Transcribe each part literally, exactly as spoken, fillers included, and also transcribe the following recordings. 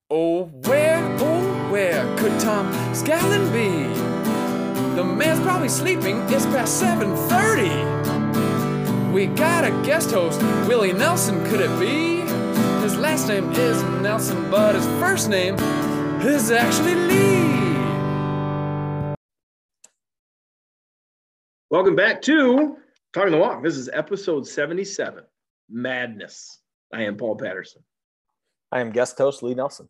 Oh, where, oh, where could Tom Scallon be? The man's probably sleeping, it's past seven thirty. We got a guest host, Willie Nelson, could it be? His last name is Nelson, but his first name is actually Lee. Welcome back to Talking the Walk. This is episode seventy-seven, Madness. I am Paul Patterson. I am guest host Lee Nelson.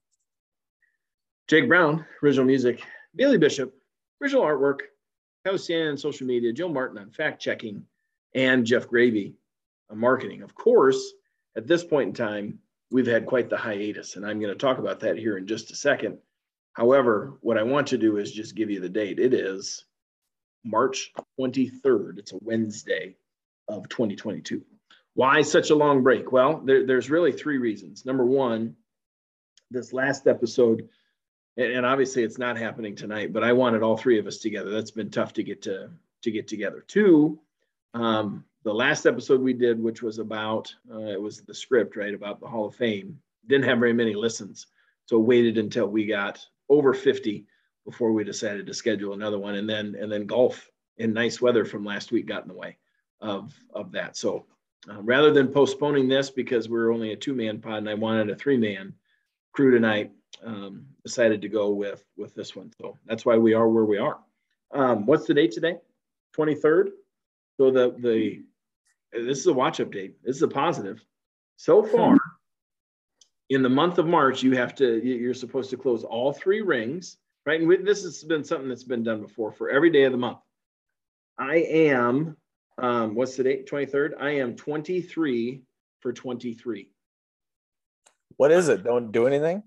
Jake Brown, original music. Bailey Bishop, original artwork. Kelsey on social media. Joe Martin on fact checking. And Jeff Gravy on marketing. Of course, at this point in time, we've had quite the hiatus, and I'm going to talk about that here in just a second. However, what I want to do is just give you the date. It is March twenty-third. It's a Wednesday of twenty twenty-two. Why such a long break? Well, there, there's really three reasons. Number one, this last episode, and, and obviously it's not happening tonight, but I wanted all three of us together. That's been tough to get to, to get together. Two, um, the last episode we did, which was about, uh, it was the script, right, about the Hall of Fame, didn't have very many listens. So waited until we got over fifty before we decided to schedule another one. And then, and then golf in nice weather from last week got in the way of, of that. So uh, rather than postponing this because we're only a two-man pod and I wanted a three-man crew tonight, um, decided to go with, with this one. So that's why we are where we are. Um, what's the date today? twenty-third. So the, the, this is a watch update. This is a positive. So far in the month of March, you have to, you're supposed to close all three rings, right? And we, this has been something that's been done before for every day of the month. I am, um, what's the date? twenty-third. I am twenty-three for twenty-three. What is it? Don't do anything?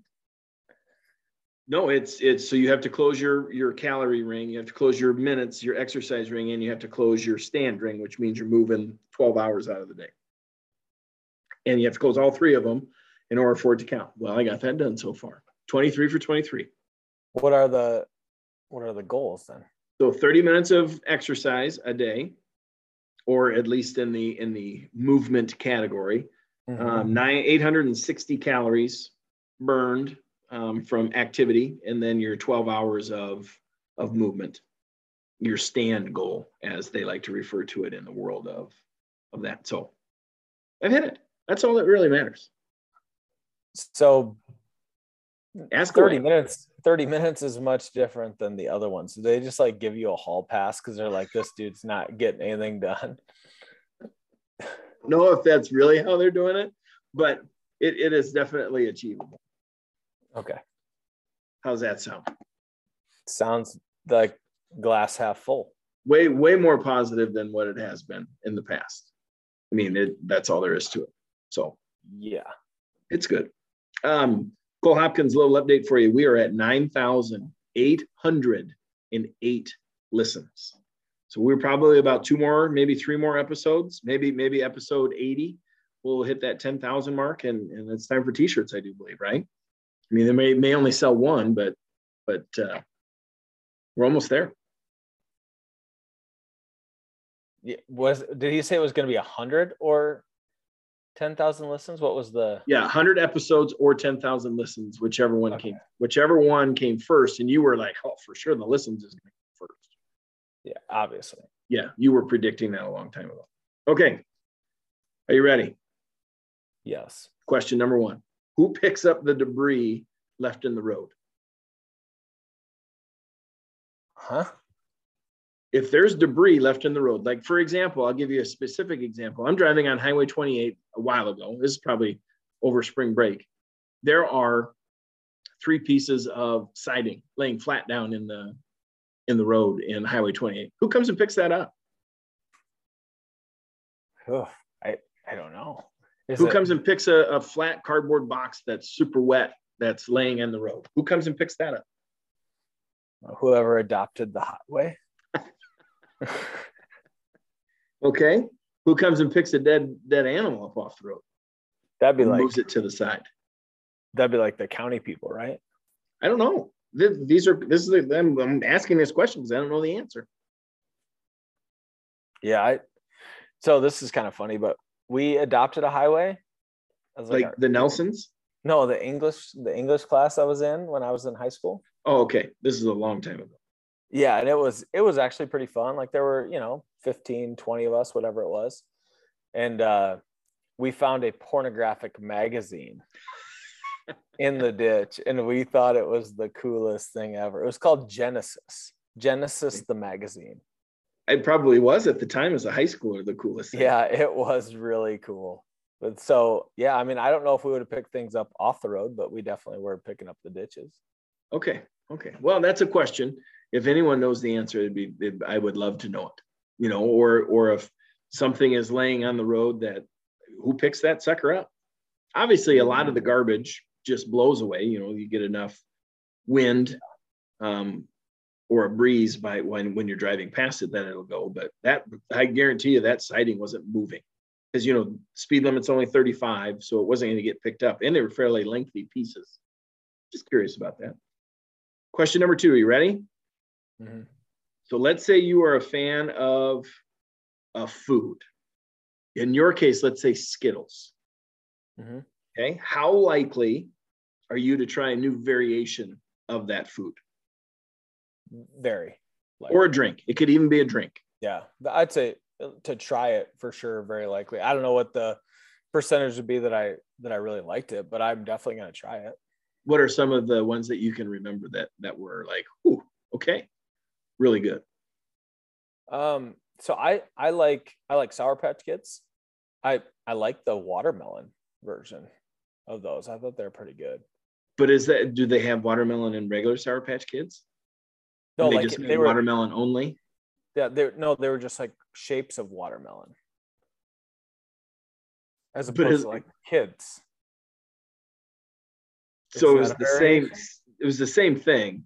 No, it's, it's, so you have to close your, your calorie ring. You have to close your minutes, your exercise ring, and you have to close your stand ring, which means you're moving twelve hours out of the day. And you have to close all three of them in order for it to count. Well, I got that done so far. twenty-three for twenty-three. What are the, what are the goals then? So thirty minutes of exercise a day, or at least in the, in the movement category, mm-hmm. um, nine, eight hundred sixty calories burned um, from activity, and then your twelve hours of, of movement, your stand goal, as they like to refer to it in the world of, of that. So I've hit it. That's all that really matters. So Ask thirty away. minutes, thirty minutes is much different than the other ones. Do they just like give you a hall pass because they're like, this dude's not getting anything done? I don't know if that's really how they're doing it, but it, it is definitely achievable. Okay. How's that sound? Sounds like glass half full. Way, way more positive than what it has been in the past. I mean, it, that's all there is to it. So yeah, it's good. Um, Cole Hopkins, little update for you. We are at nine thousand eight hundred eight listens. So we're probably about two more, maybe three more episodes, maybe, maybe episode eighty. We'll hit that ten thousand mark, and, and it's time for t-shirts, I do believe, right? I mean, they may, may only sell one, but, but uh, we're almost there. Yeah, was did he say it was going to be a hundred or ten thousand listens? What was the? Yeah, one hundred episodes or ten thousand listens, whichever one okay. came, whichever one came first. And you were like, oh, for sure, the listens is going to come first. Yeah, obviously. Yeah, you were predicting that a long time ago. Okay, are you ready? Yes. Question number one: who picks up the debris left in the road? Huh? If there's debris left in the road, like for example, I'll give you a specific example. I'm driving on Highway twenty-eight a while ago. This is probably over spring break. There are three pieces of siding laying flat down in the in the road in Highway twenty-eight. Who comes and picks that up? Oh, I I don't know. Is Who it... comes and picks a, a flat cardboard box that's super wet that's laying in the road? Who comes and picks that up? Whoever adopted the highway. Okay. Who comes and picks a dead dead animal up off the road? That'd be like moves it to the side. That'd be like the county people, right? I don't know. These are this is the, I'm, I'm asking this question because I don't know the answer. Yeah, I. So this is kind of funny, but we adopted a highway. As Like, like our, the Nelsons? No, the English, the English class I was in when I was in high school. Oh, okay. This is a long time ago. Yeah, and it was it was actually pretty fun. Like there were, you know, fifteen, twenty of us, whatever it was. And uh we found a pornographic magazine in the ditch, and we thought it was the coolest thing ever. It was called Genesis. Genesis the magazine. It probably was at the time as a high schooler the coolest thing. Yeah, it was really cool. But so yeah, I mean, I don't know if we would have picked things up off the road, but we definitely were picking up the ditches. Okay. Okay. Well, that's a question. If anyone knows the answer, it'd be, it, I would love to know it, you know, or, or if something is laying on the road, that who picks that sucker up? Obviously, a lot of the garbage just blows away. You know, you get enough wind um, or a breeze by when, when you're driving past it, then it'll go. But that, I guarantee you that siding wasn't moving, because, you know, speed limit's only thirty-five. So it wasn't going to get picked up, and they were fairly lengthy pieces. Just curious about that. Question number two, are you ready? Mm-hmm. So let's say you are a fan of a food. In your case, let's say Skittles. Mm-hmm. Okay. How likely are you to try a new variation of that food? Very. Likely. Or a drink. It could even be a drink. Yeah. I'd say to try it for sure, very likely. I don't know what the percentage would be that I that I really liked it, but I'm definitely going to try it. What are some of the ones that you can remember that that were like, ooh, okay, really good? Um, so I I like I like Sour Patch Kids. I I like the watermelon version of those. I thought they're pretty good. But is that, do they have watermelon and regular Sour Patch Kids? No, they like just they were watermelon only. Yeah, they no, they were just like shapes of watermelon, as opposed to like kids. So it was the same. It was the same thing,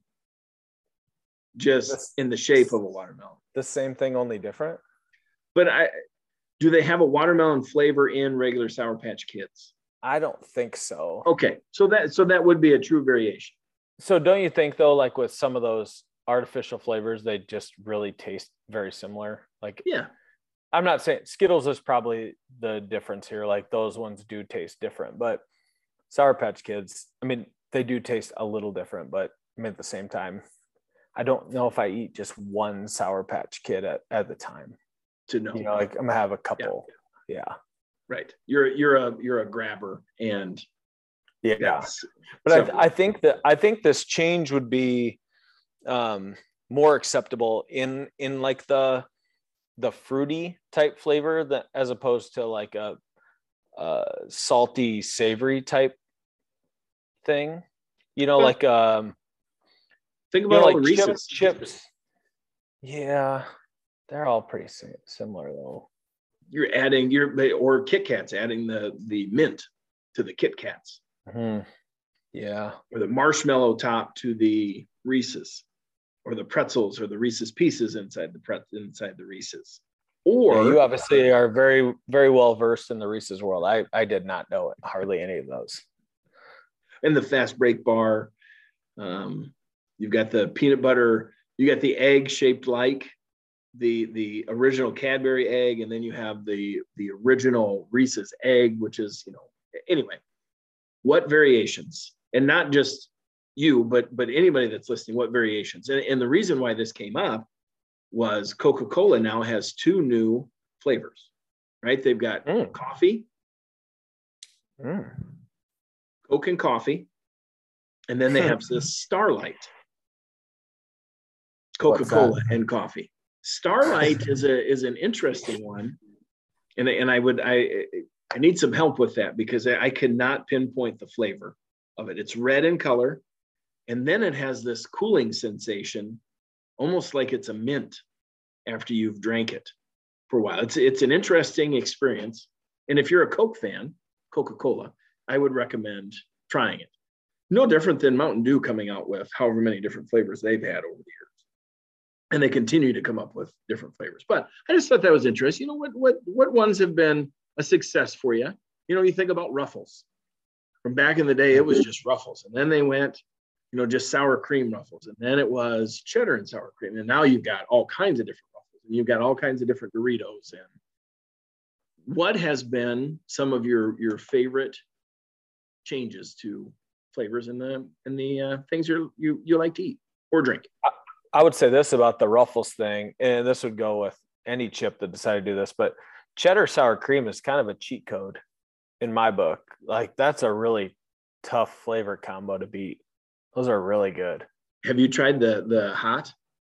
just This, in the shape of a watermelon. The same thing, only different. But I, do they have a watermelon flavor in regular Sour Patch Kids? I don't think so. Okay, so that so that would be a true variation. So don't you think though, like with some of those artificial flavors, they just really taste very similar? Like, yeah, I'm not saying Skittles is probably the difference here. Like those ones do taste different, but Sour Patch Kids, I mean, they do taste a little different, but I mean, at the same time, I don't know if I eat just one Sour Patch Kid at, at the time. To know, you know, like I'm gonna have a couple. Yeah. yeah. Right. You're you're a you're a grabber, and yeah. But I, I think that I think this change would be um, more acceptable in in like the the fruity type flavor, that as opposed to like a, a salty savory type thing, you know, well, like um think about you know, all like the Reese's chip, chips. Yeah, they're all pretty similar though. You're adding your or Kit Kats, adding the the mint to the Kit Kats. Mm-hmm. Yeah, or the marshmallow top to the Reese's, or the pretzels or the Reese's Pieces inside the pret inside the Reese's. Or yeah, you obviously are very very well versed in the Reese's world. I I did not know it, hardly any of those. And the fast break bar, um, you've got the peanut butter, you got the egg shaped like the the original Cadbury egg, and then you have the the original Reese's egg, which is, you know, anyway, what variations? And not just you, but but anybody that's listening, what variations? And, and the reason why this came up was Coca-Cola now has two new flavors, right? They've got mm. coffee, mm. Coke and coffee, and then they have this Starlight, Coca-Cola and coffee. Starlight is a is an interesting one, and and I would I I need some help with that, because I, I cannot pinpoint the flavor of it. It's red in color, and then it has this cooling sensation, almost like it's a mint after you've drank it for a while. It's it's an interesting experience, and if you're a Coke fan, Coca-Cola, I would recommend trying it. No different than Mountain Dew coming out with however many different flavors they've had over the years. And they continue to come up with different flavors. But I just thought that was interesting. You know, what what what ones have been a success for you? You know, you think about Ruffles. From back in the day, it was just Ruffles. And then they went, you know, just sour cream Ruffles. And then it was cheddar and sour cream. And now you've got all kinds of different Ruffles. And you've got all kinds of different Doritos. And what has been some of your, your favorite changes to flavors in the in the uh, things you you you like to eat or drink. I, I would say this about the Ruffles thing, and this would go with any chip that decided to do this, but cheddar sour cream is kind of a cheat code in my book. Like that's a really tough flavor combo to beat. Those are really good. Have you tried the the hot?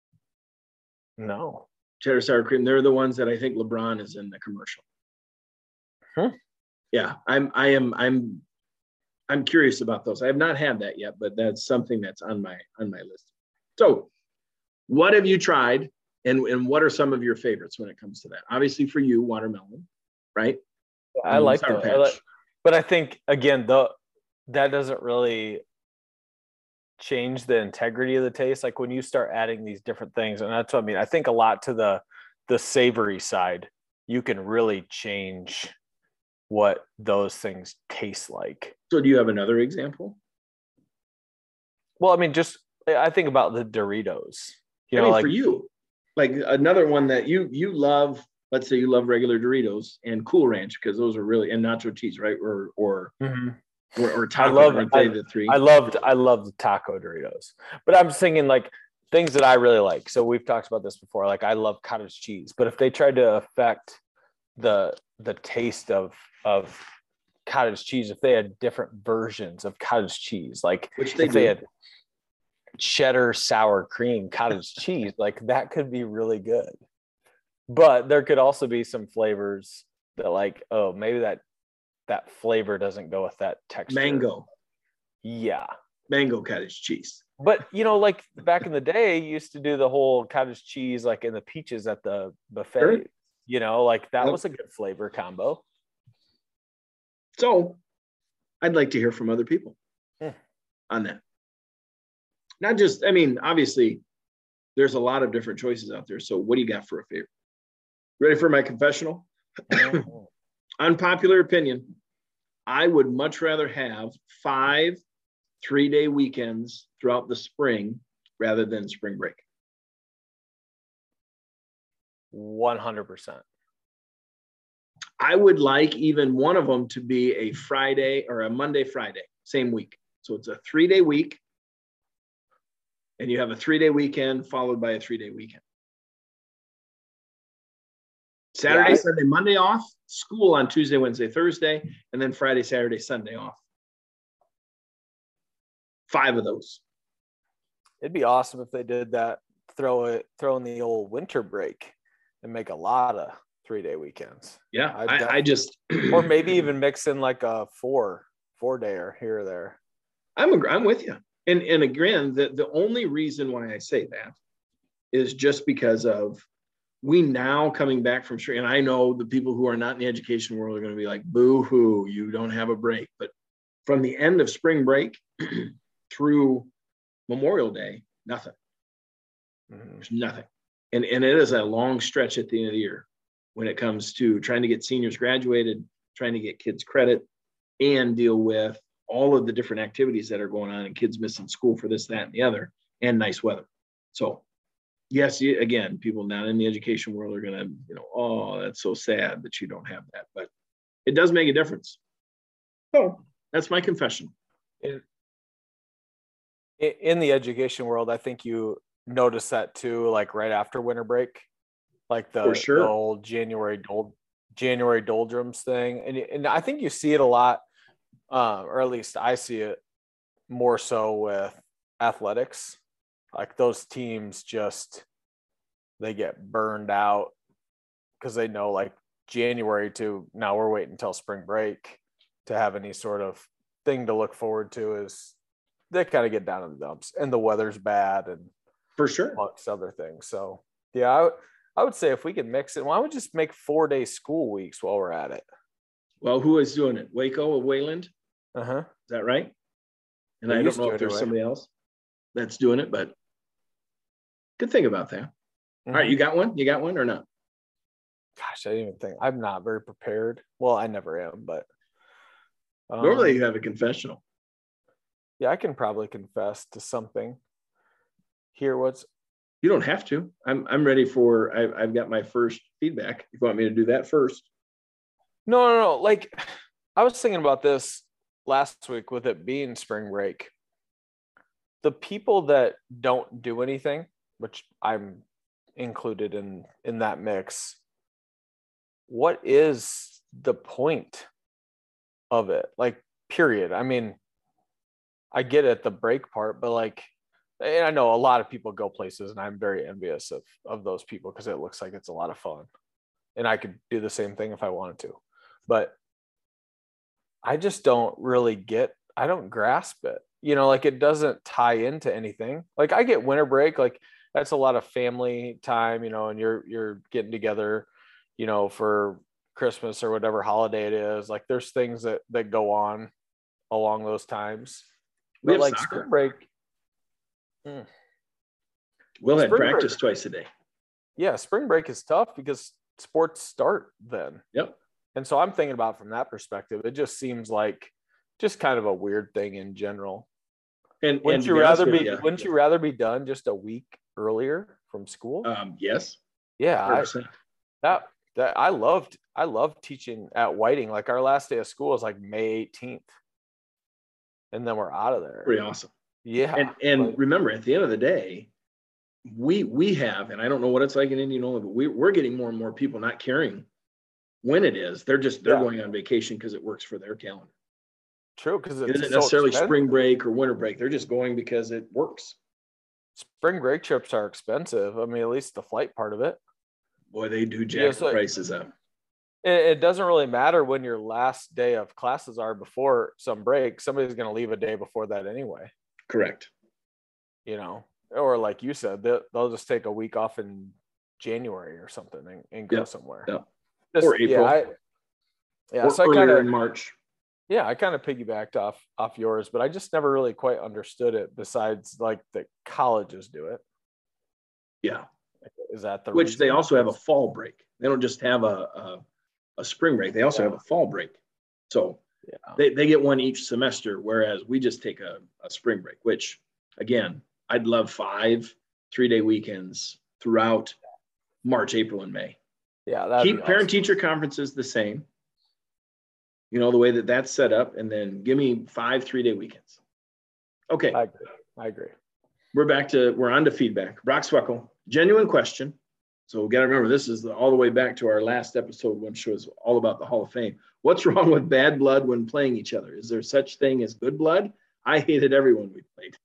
No. Cheddar sour cream. They're the ones that I think LeBron is in the commercial. Huh? Yeah, I'm I am I'm I'm curious about those. I have not had that yet, but that's something that's on my on my list. So, what have you tried, and and what are some of your favorites when it comes to that? Obviously, for you, watermelon, right? I um, like Sour that, I Patch. like, but I think again, the that doesn't really change the integrity of the taste. Like when you start adding these different things, and that's what I mean. I think a lot to the the savory side, you can really change what those things taste like. So, do you have another example? Well, I mean, just I think about the Doritos. You I know, mean, like for you, like another one that you you love. Let's say you love regular Doritos and Cool Ranch because those are really and nacho cheese, right? Or or mm-hmm. or, or I taco. love Aren't they I, the three? I loved I loved the taco Doritos, but I'm thinking like things that I really like. So we've talked about this before. Like I love cottage cheese, but if they tried to affect the the taste of of cottage cheese, if they had different versions of cottage cheese, like Which they if do. they had cheddar sour cream cottage cheese, like that could be really good. But there could also be some flavors that like, oh, maybe that that flavor doesn't go with that texture. Mango. Yeah. Mango cottage cheese. But, you know, like back in the day, you used to do the whole cottage cheese, like in the peaches at the buffet, Sure. you know, like that Yep. was a good flavor combo. So I'd like to hear from other people Hmm. on that. Not just, I mean, obviously, there's a lot of different choices out there. So what do you got for a favorite? Ready for my confessional? Unpopular opinion. I would much rather have five three-day weekends throughout the spring rather than spring break. one hundred percent. I would like even one of them to be a Friday or a Monday, Friday, same week. So it's a three-day week, and you have a three-day weekend followed by a three-day weekend. Saturday, Yeah, I- Sunday, Monday off, school on Tuesday, Wednesday, Thursday, and then Friday, Saturday, Sunday off. Five of those. It'd be awesome if they did that, throw it, throw in the old winter break and make a lot of three-day weekends. Yeah, I'd I, I definitely- just Or maybe even mix in like a four, four dayer here or there. I'm a, I'm with you. And and again, the, the only reason why I say that is just because of we now coming back from spring. And I know the people who are not in the education world are going to be like, boo hoo, you don't have a break. But from the end of spring break through Memorial Day, nothing. Mhm. There's nothing. And, and it is a long stretch at the end of the year when it comes to trying to get seniors graduated, trying to get kids credit, and deal with all of the different activities that are going on and kids missing school for this, that, and the other, and nice weather. So yes, you, again, people not in the education world are going to, you know, oh, that's so sad that you don't have that, but it does make a difference. So that's my confession. In, in the education world, I think you notice that too, like right after winter break, like the, For sure. the old January dol- January doldrums thing. And, and I think you see it a lot, uh, or at least I see it more so with athletics. Like those teams just, they get burned out because they know like January to now we're waiting until spring break to have any sort of thing to look forward to is they kind of get down in the dumps and the weather's bad and For sure. amongst other things. So yeah, I, I would say if we could mix it, why don't we just make four day school weeks while we're at it? Well, who is doing it? Waco of Wayland? Uh-huh. Is that right? And They I don't used know to if there's anyway. somebody else that's doing it, but good thing about that. All right, you got one? You got one or not? Gosh, I didn't even think. I'm not very prepared. Well, I never am, but um, Normally you have a confessional. yeah, I can probably confess to something. Here, what's You don't have to. I'm I'm ready for. I've I've got my first feedback. If you want me to do that first. no, no, no. Like I was thinking about this last week with it being spring break, the people that don't do anything, which I'm included in, in that mix, what is the point of it? Like, period. I mean, I get it, the break part, but like, and I know a lot of people go places and I'm very envious of, of those people because it looks like it's a lot of fun and I could do the same thing if I wanted to, but I just don't really get, I don't grasp it, you know, like it doesn't tie into anything. Like I get winter break, like that's a lot of family time, you know, and you're, you're getting together, you know, for Christmas or whatever holiday it is. Like there's things that, that go on along those times. We but have like soccer. Spring break. Mm, We'll have spring practice break, twice a day. Yeah. Spring break is tough because sports start then. Yep. And so I'm thinking about from that perspective, it just seems like just kind of a weird thing in general. And wouldn't and you be honest rather with be you, wouldn't you rather be done just a week earlier from school? Um, yes. Yeah, I, one hundred percent. that that I loved I loved teaching at Whiting. Like our last day of school is like May eighteenth. And then we're out of there. Pretty awesome. Yeah. And and like, remember, at the end of the day, we we have, and I don't know what it's like in Indianola, but we, we're getting more and more people not caring when it is. They're just they're Yeah. going on vacation because it works for their calendar. true, because It it's isn't so necessarily expensive. spring break or winter break. They're just going because it works. Spring break trips are expensive. I mean, at least the flight part of it. Boy, they do jack Yeah, the so- prices up. It, it doesn't really matter when your last day of classes are before some break. Somebody's going to leave a day before that anyway, Correct. you know, or like you said, they'll, they'll just take a week off in January or something and, and go Yep. somewhere. Yep. Just- Or April. Yeah, I, yeah Or so I earlier kind in of, March. yeah, I kind of piggybacked off off yours, but I just never really quite understood it. Besides, like the colleges do it. Yeah. Is that the Which they reason? also have a fall break. They don't just have a a, a spring break. They also Yeah. have a fall break. So Yeah. they, they get one each semester, whereas we just take a, a spring break, which again, I'd love five three-day weekends throughout March, April, and May. Yeah, that'd Keep be awesome. parent-teacher conferences the same, you know, the way that that's set up, and then give me five three-day weekends. Okay, I agree. I agree. we're back to, we're on to feedback. Brock Sweckel, genuine question. So we got to remember, this is the, all the way back to our last episode, which was all about the Hall of Fame. What's wrong with bad blood when playing each other? Is there such thing as good blood? I hated everyone we played.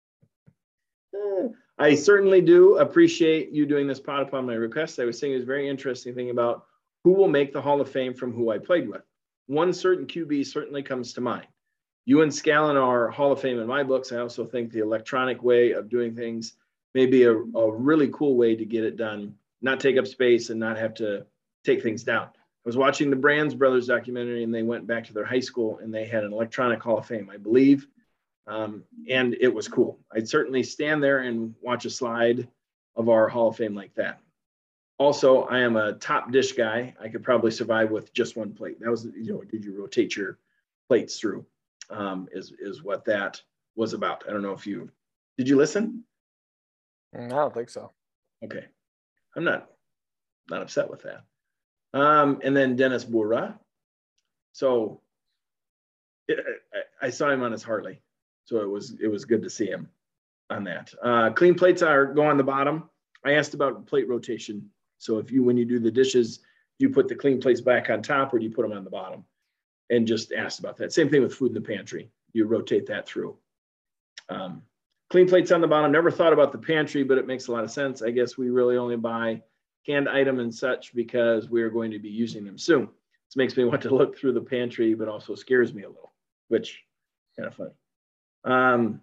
Eh, I certainly do appreciate you doing this pod upon my request. I was saying it was a very interesting thing about who will make the Hall of Fame from who I played with. One certain Q B certainly comes to mind. You and Scallon are Hall of Fame in my books. I also think the electronic way of doing things may be a, a really cool way to get it done, not take up space and not have to take things down. I was watching the Brands Brothers documentary and they went back to their high school and they had an electronic Hall of Fame, I believe. Um, and it was cool. I'd certainly stand there and watch a slide of our Hall of Fame like that. Also, I am a top dish guy. I could probably survive with just one plate. That was, you know, did you rotate your plates through? Um, is is what that was about. I don't know if you, did you listen? Mm, I don't think so. Okay. I'm not, not upset with that. Um, and then Dennis Bourra. So it, I, I saw him on his Harley. So it was, it was good to see him on that. Uh, clean plates are go on the bottom. I asked about plate rotation. So if you, when you do the dishes, do you put the clean plates back on top or do you put them on the bottom? And just asked about that. Same thing with food in the pantry. You rotate that through. Um, clean plates on the bottom. Never thought about the pantry, but it makes a lot of sense. I guess we really only buy canned item and such because we are going to be using them soon. This makes me want to look through the pantry, but also scares me a little, which kind of funny. Um,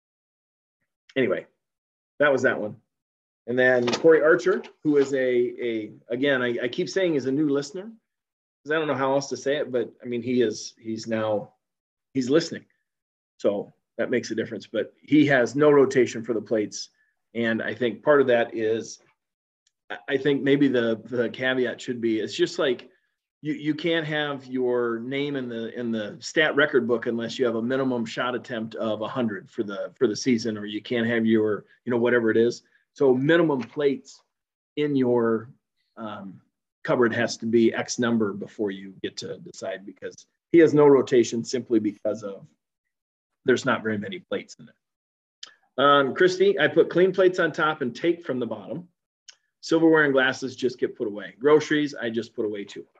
anyway, that was that one. And then Corey Archer, who is a, a again, I, I keep saying is a new listener, because I don't know how else to say it, but I mean, he is, he's now, he's listening. So that makes a difference, but he has no rotation for the plates. And I think part of that is, I think maybe the, the caveat should be, it's just like, you, you can't have your name in the, in the stat record book unless you have a minimum shot attempt of a hundred for the, for the season, or you can't have your, you know, whatever it is. So minimum plates in your, um, cupboard has to be X number before you get to decide, because he has no rotation simply because of there's not very many plates in there. Um, Christy, I put clean plates on top and take from the bottom. Silverware and glasses just get put away. Groceries, I just put away too.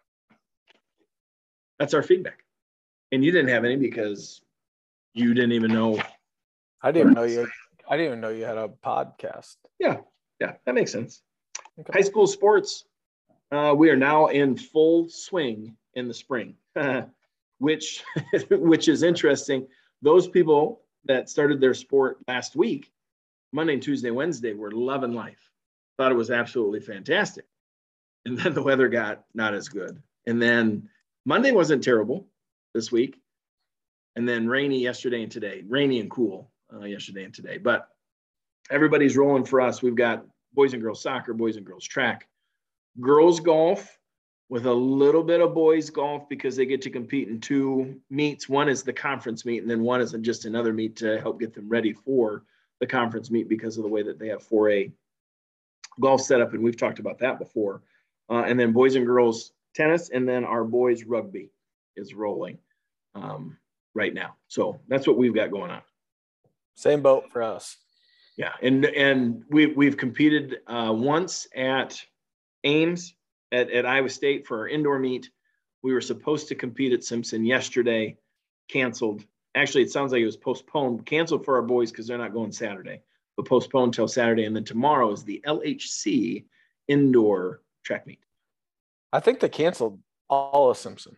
That's our feedback. And you didn't have any because you didn't even know. I didn't even know you. I didn't even know you had a podcast. Yeah, yeah, that makes sense. Okay. High school sports, uh, we are now in full swing in the spring, which which is interesting. Those people that started their sport last week, Monday, Tuesday, Wednesday, were loving life. Thought it was absolutely fantastic. And then the weather got not as good. And then Monday wasn't terrible this week. And then rainy yesterday and today, rainy and cool uh, yesterday and today. But everybody's rolling for us. We've got boys and girls soccer, boys and girls track, girls golf with a little bit of boys golf because they get to compete in two meets. One is the conference meet, and then one is just another meet to help get them ready for the conference meet because of the way that they have four A golf set up, and we've talked about that before. Uh, and then boys and girls tennis, and then our boys rugby is rolling um, right now. So that's what we've got going on. Same boat for us. Yeah, and and we've we've competed uh, once at Ames at, at Iowa State for our indoor meet. We were supposed to compete at Simpson yesterday, canceled. Actually, it sounds like it was postponed, canceled for our boys because they're not going Saturday, but postponed till Saturday. And then tomorrow is the L H C indoor track meet. I think they canceled all of Simpson.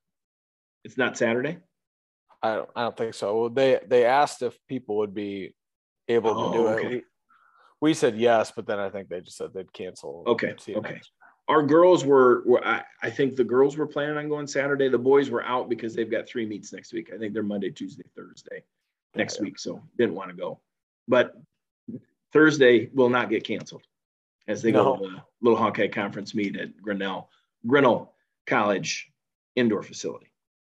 It's not Saturday? I don't. I don't think so. They they asked if people would be able to oh, do okay. it. We, we said yes, but then I think they just said they'd cancel. Okay. Okay. Our girls were, were I, I think the girls were planning on going Saturday. The boys were out because they've got three meets next week. I think they're Monday, Tuesday, Thursday next yeah, yeah. week. So didn't want to go. But Thursday will not get canceled as they no. go to the Little Hawkeye Conference meet at Grinnell, Grinnell College indoor facility.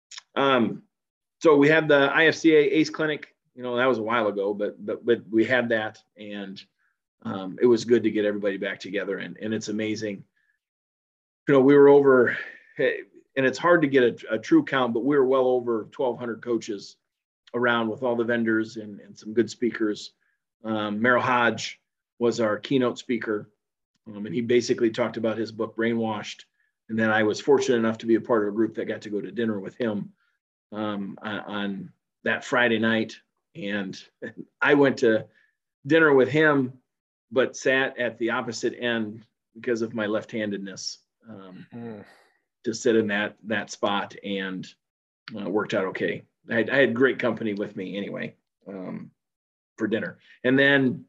Um, so we had the I F C A ACE Clinic. You know, that was a while ago, but but but we had that, and um, it was good to get everybody back together. And and it's amazing. You know, we were over, and it's hard to get a, a true count, but we were well over twelve hundred coaches around with all the vendors and, and some good speakers. Um, Merrill Hodge was our keynote speaker, um, and he basically talked about his book, Brainwashed. And then I was fortunate enough to be a part of a group that got to go to dinner with him um, on, on that Friday night. And I went to dinner with him, but sat at the opposite end because of my left-handedness um, mm. to sit in that that spot, and uh, worked out okay. I had, I had great company with me anyway um, for dinner. And then,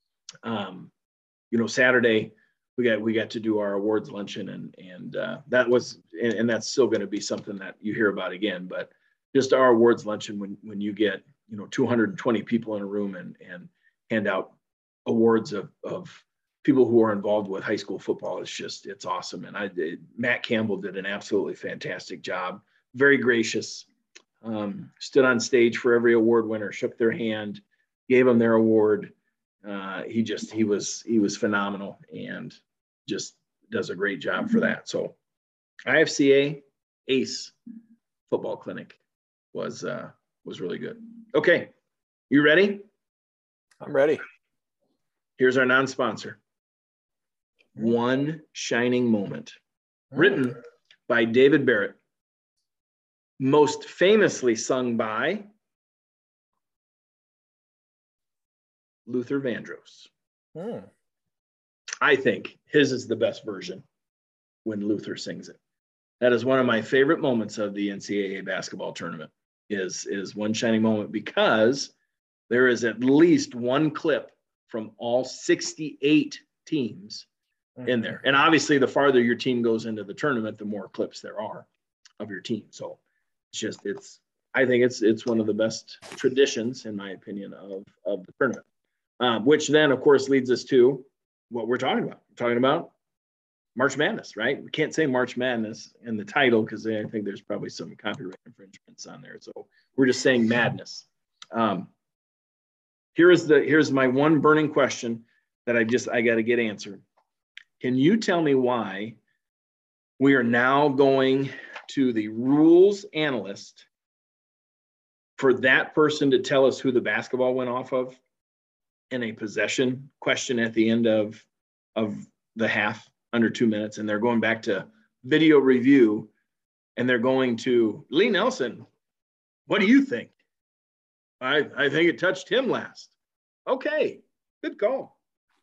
um, you know, Saturday we got we got to do our awards luncheon, and and uh, that was and, and that's still going to be something that you hear about again. But just our awards luncheon, when when you get you know two hundred twenty people in a room and and hand out awards of of people who are involved with high school football, it's just it's awesome. And I did, Matt Campbell did an absolutely fantastic job. Very gracious. Um, stood on stage for every award winner, shook their hand, gave them their award. Uh, he just he was he was phenomenal, and just does a great job for that. So I F C A ACE football clinic was uh, was really good. Okay, you ready? I'm ready. Here's our non-sponsor. One Shining Moment, written by David Barrett, most famously sung by Luther Vandross. Hmm. I think his is the best version when Luther sings it. That is one of my favorite moments of the N C double A basketball tournament is, is One Shining Moment, because there is at least one clip from all sixty-eight teams mm-hmm. in there. And obviously the farther your team goes into the tournament, the more clips there are of your team. So it's just, it's, I think it's, it's one of the best traditions, in my opinion, of, of the tournament. Um, which then, of course, leads us to what we're talking about. We're talking about March Madness, right? We can't say March Madness in the title because I think there's probably some copyright infringements on there. So we're just saying madness. Um, here is the here's my one burning question that I just I got to get answered. Can you tell me why we are now going to the rules analyst for that person to tell us who the basketball went off of in a possession question at the end of, of the half under two minutes. And they're going back to video review and they're going to Lee Nelson. What do you think? I, I think it touched him last. Okay, good call.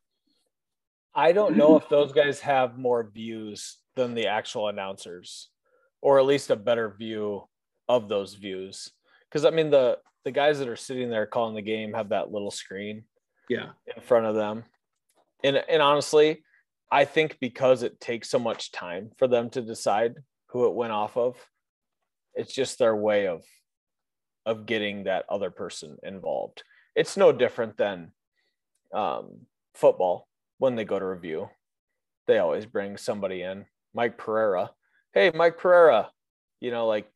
I don't know if those guys have more views than the actual announcers, or at least a better view of those views. Because, I mean, the, the guys that are sitting there calling the game have that little screen yeah, in front of them. And, and honestly, I think because it takes so much time for them to decide who it went off of, it's just their way of of getting that other person involved. It's no different than um, football. When they go to review, they always bring somebody in. Mike Pereira. Hey, Mike Pereira. You know, like,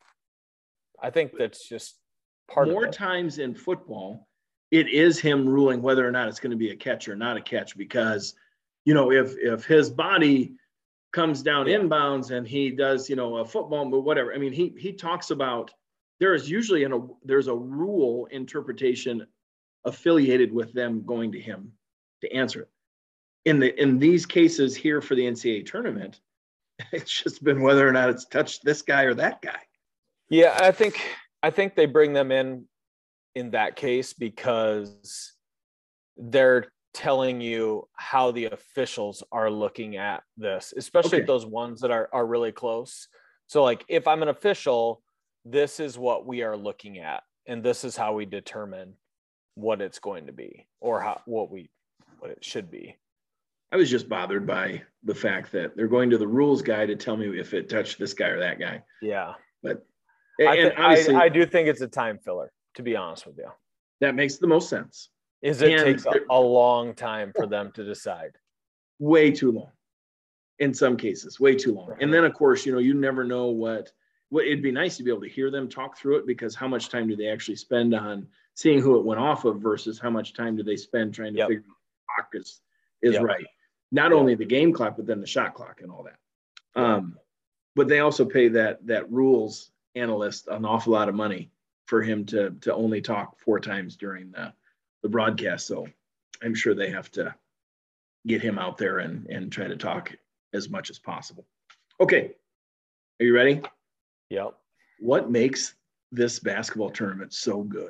I think that's just part More of it. times in football, it is him ruling whether or not it's going to be a catch or not a catch, because, you know, if if his body comes down Yeah. inbounds and he does, you know, a football move, whatever. I mean, he he talks about, there is usually an, a, there's a rule interpretation affiliated with them going to him to answer it. In the in these cases here for the N C double A tournament, it's just been whether or not it's touched this guy or that guy. Yeah, I think I think they bring them in in that case because they're telling you how the officials are looking at this, especially Okay. those ones that are, are really close. So, like, if I'm an official, this is what we are looking at, and this is how we determine what it's going to be, or how what we what it should be. I was just bothered by the fact that they're going to the rules guy to tell me if it touched this guy or that guy. Yeah, But I, and th- obviously I, I do think it's a time filler, to be honest with you. that makes the most sense. Is it And takes a, there- a long time for them to decide. Way too long. In some cases, way too long. And then of course, you know, you never know what what it'd be nice to be able to hear them talk through it, because how much time do they actually spend on seeing who it went off of versus how much time do they spend trying to Yep. figure out the clock is, is Yep. right. Not Yep. only the game clock, but then the shot clock and all that. Yep. Um, but they also pay that that rules analyst an awful lot of money for him to to only talk four times during the, the broadcast. So I'm sure they have to get him out there and, and try to talk as much as possible. Okay. Are you ready? Yep. What makes this basketball tournament so good?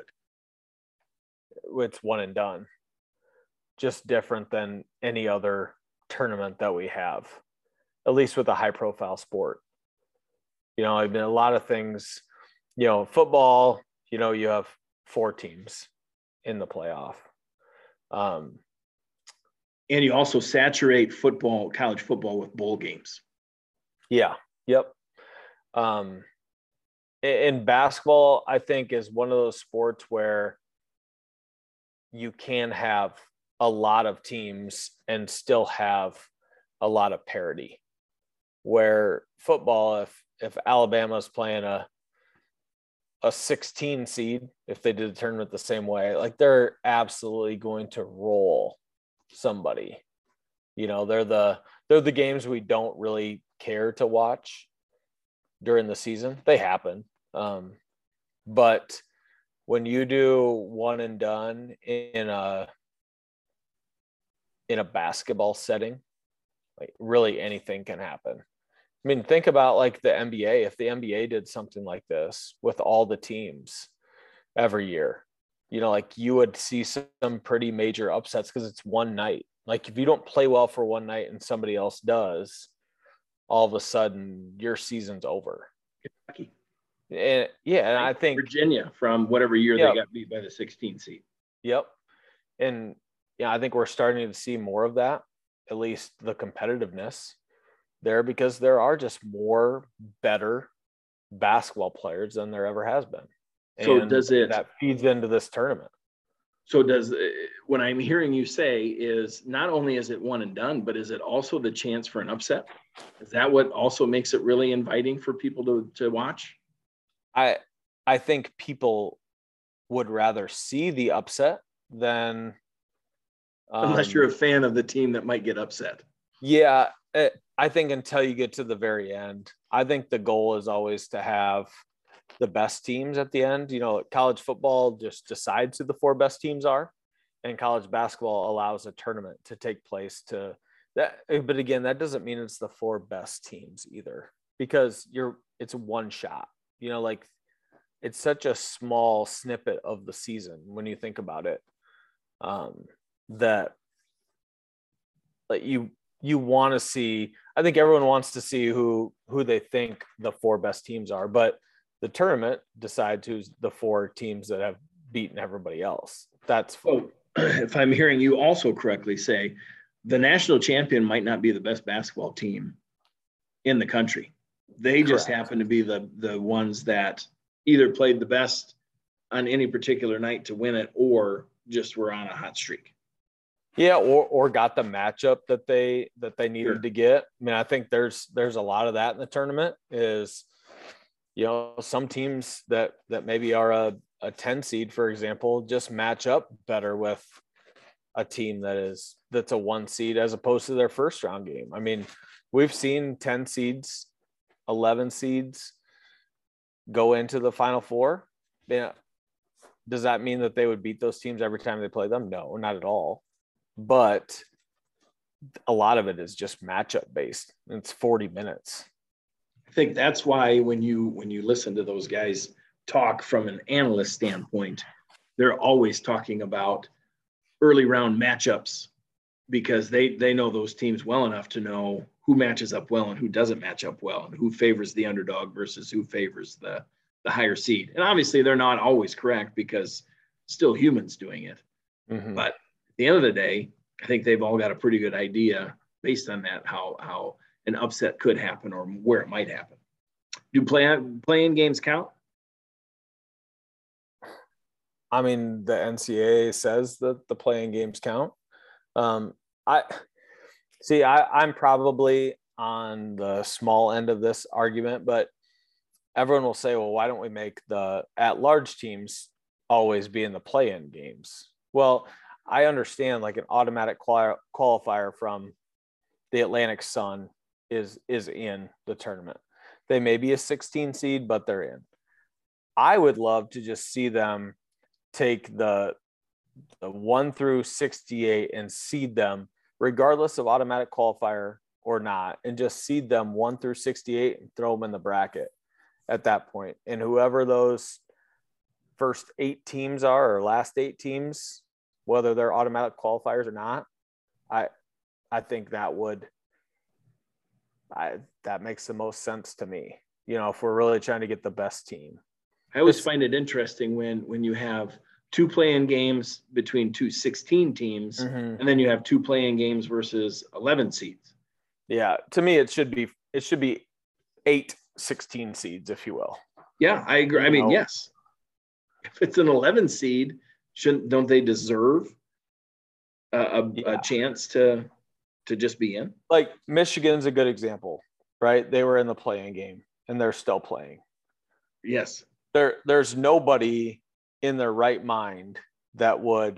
It's one and done. Just different than any other tournament that we have, at least with a high profile sport. You know, I mean, a lot of things, you know, football, you know, you have four teams in the playoff. Um, And you also saturate football, college football, with bowl games. yeah. Yep. Um, in, in basketball, I think is one of those sports where you can have a lot of teams and still have a lot of parity. Where football, if if Alabama's playing a a sixteen seed, if they did the tournament the same way, like they're absolutely going to roll somebody. You know, they're the they're the games we don't really care to watch during the season. They happen. Um, but when you do one and done in a in a basketball setting, like really anything can happen. I mean, think about like the N B A. If the N B A did something like this with all the teams every year, you know, like you would see some pretty major upsets because it's one night. Like if you don't play well for one night and somebody else does, all of a sudden your season's over. Kentucky. And yeah, and I think Virginia from whatever year Yep. they got beat by the sixteen seed. Yep. And yeah, I think we're starting to see more of that, at least the competitiveness there, because there are just more better basketball players than there ever has been. So And does it- that feeds into this tournament. So does uh, what I'm hearing you say is not only is it one and done, but is it also the chance for an upset? Is that what also makes it really inviting for people to, to watch? I I think people would rather see the upset than um, Unless you're a fan of the team that might get upset. yeah, it, I think until you get to the very end, I think the goal is always to have the best teams at the end. You know, college football just decides who the four best teams are, and college basketball allows a tournament to take place to that. But again, that doesn't mean it's the four best teams either, because you're, it's one shot, you know, like it's such a small snippet of the season when you think about it, um, that like you, you want to see, I think everyone wants to see who, who they think the four best teams are, but the tournament decides who's the four teams that have beaten everybody else. That's fun. Oh, if I'm hearing you also correctly say, the national champion might not be the best basketball team in the country. They Correct. Just happen to be the, the ones that either played the best on any particular night to win it, or just were on a hot streak. Yeah, or or got the matchup that they that they needed sure. to get. I mean, I think there's there's a lot of that in the tournament. Is, you know, some teams that that maybe are a, a ten seed, for example, just match up better with a team that is that's a one seed as opposed to their first round game. I mean, we've seen ten seeds, eleven seeds go into the Final Four. Yeah. Does that mean that they would beat those teams every time they play them? No, not at all. But a lot of it is just matchup based. It's forty minutes. I think that's why when you when you listen to those guys talk from an analyst standpoint, they're always talking about early round matchups, because they they know those teams well enough to know who matches up well and who doesn't match up well, and who favors the underdog versus who favors the the higher seed. And obviously they're not always correct, because still humans doing it. Mm-hmm. But at the end of the day, I think they've all got a pretty good idea based on that, how how an upset could happen or where it might happen. Do play playing games count? I mean, the N C A A says that the playing games count. Um, I see. I, I'm probably on the small end of this argument, but everyone will say, "Well, why don't we make the at-large teams always be in the play-in games?" Well, I understand, like an automatic quali- qualifier from the Atlantic Sun is is in the tournament. They may be a sixteen seed, but they're in. I would love to just see them take the, the one through sixty-eight and seed them, regardless of automatic qualifier or not, and just seed them one through sixty-eight and throw them in the bracket at that point. And whoever those first eight teams are, or last eight teams, whether they're automatic qualifiers or not, I I think that would I that makes the most sense to me. You know, if we're really trying to get the best team. I always it's, find it interesting when when you have two play-in games between two sixteen teams, mm-hmm. and then you have two play-in games versus eleven seeds. Yeah, to me it should be it should be eight sixteen seeds, if you will. Yeah, I agree. You I mean, know, yes. If it's an eleven seed, shouldn't don't they deserve a, a, yeah. a chance to to just be in? Like Michigan's a good example, right? They were in the play-in game and they're still playing. Yes. There, there's nobody in their right mind that would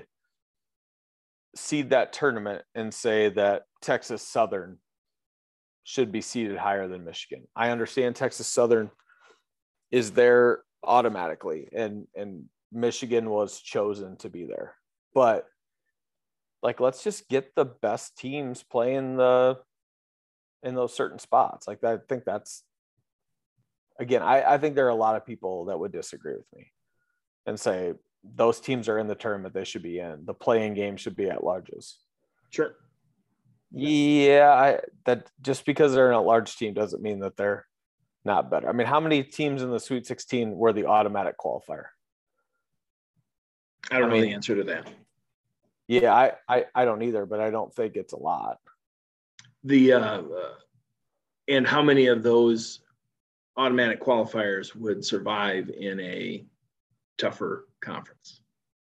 seed that tournament and say that Texas Southern should be seeded higher than Michigan. I understand Texas Southern is there automatically, and and Michigan was chosen to be there. But like, let's just get the best teams playing the in those certain spots. Like, I think that's, again, I, I think there are a lot of people that would disagree with me and say those teams are in the tournament they should be in. The playing game should be at larges. Sure. Yeah, I, that just because they're in a large team doesn't mean that they're not better. I mean, how many teams in the Sweet sixteen were the automatic qualifier? I don't I know mean, the answer to that. Yeah, I, I, I don't either, but I don't think it's a lot. The uh, uh, and how many of those automatic qualifiers would survive in a tougher conference?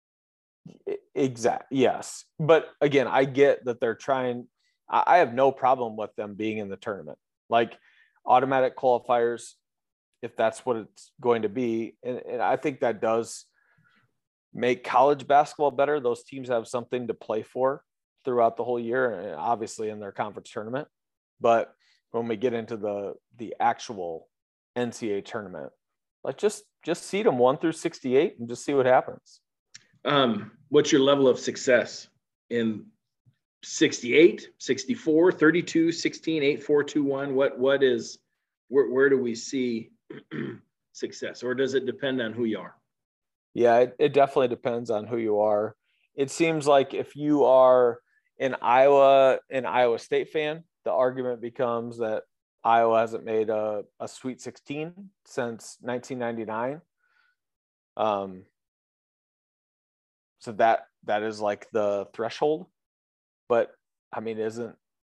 Exactly. Yes. But again, I get that they're trying, I have no problem with them being in the tournament. Like automatic qualifiers, if that's what it's going to be. And, and I think that does make college basketball better. Those teams have something to play for throughout the whole year, and obviously in their conference tournament. But when we get into the the actual N C A A tournament. Like just just seed them one through sixty-eight and just see what happens. Um, what's your level of success in sixty-eight, sixty-four, thirty-two, sixteen, eight, four, two, one? What what is where where do we see success, or does it depend on who you are? Yeah, it, it definitely depends on who you are. It seems like if you are an Iowa, an Iowa State fan, the argument becomes that Iowa hasn't made a, a Sweet sixteen since nineteen ninety-nine. Um, so that that is like the threshold. But I mean, isn't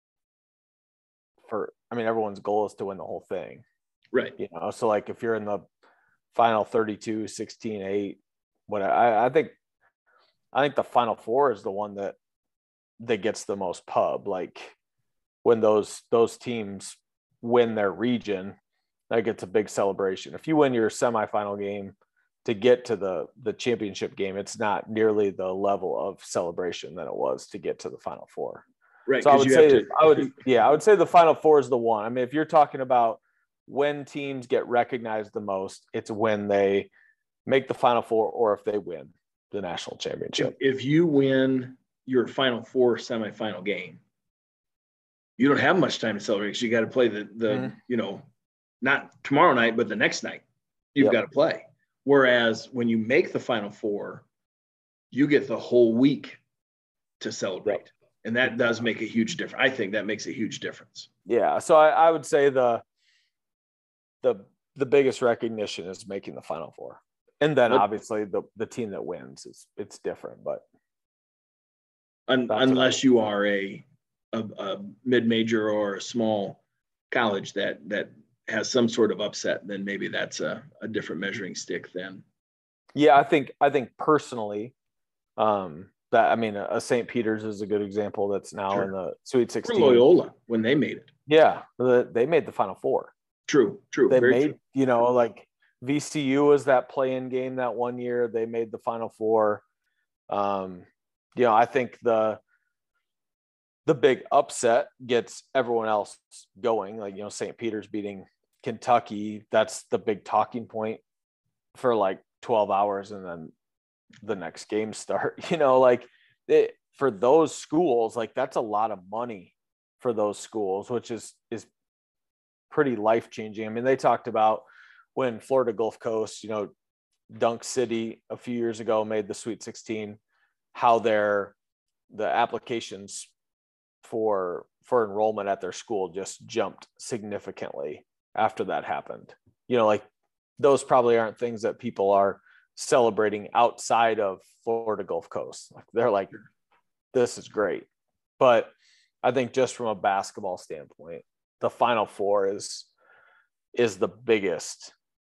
for I mean, everyone's goal is to win the whole thing. Right. You know, so like if you're in the final thirty-two, sixteen, eight, what I, I think I think the Final Four is the one that that gets the most pub. Like when those those teams win their region, that gets a big celebration. If you win your semifinal game to get to the the championship game, it's not nearly the level of celebration that it was to get to the Final Four. Right. So I would you say have to... I would yeah, I would say the Final Four is the one. I mean, if you're talking about when teams get recognized the most, it's when they make the Final Four or if they win the national championship. If, if you win your Final Four semifinal game, you don't have much time to celebrate because you got to play the, the mm-hmm. you know, not tomorrow night, but the next night you've yep. got to play. Whereas when you make the Final Four, you get the whole week to celebrate. Yep. And that does make a huge difference. I think that makes a huge difference. Yeah. So I, I would say the, the, the biggest recognition is making the Final Four. And then but, obviously the, the team that wins is it's different, but un, unless you are a, a, a mid-major or a small college that, that has some sort of upset, then maybe that's a, a different measuring stick then. Yeah. I think, I think personally, um, that, I mean, a Saint Peter's is a good example that's now sure. in the Sweet sixteen. Or Loyola when they made it. Yeah, they made the Final Four. True, true. They Very made, true. you know, like V C U was that play-in game that one year. They made the Final Four. Um, you know, I think the the big upset gets everyone else going. Like, you know, Saint Peter's beating Kentucky. That's the big talking point for like twelve hours, and then the next game start. You know, like it, for those schools, like that's a lot of money for those schools, which is is pretty life-changing. I mean, they talked about when Florida Gulf Coast, you know, Dunk City a few years ago made the Sweet sixteen, how their the applications for for enrollment at their school just jumped significantly after that happened. You know, like those probably aren't things that people are celebrating outside of Florida Gulf Coast. Like they're like, this is great. But I think just from a basketball standpoint, the Final Four is is the biggest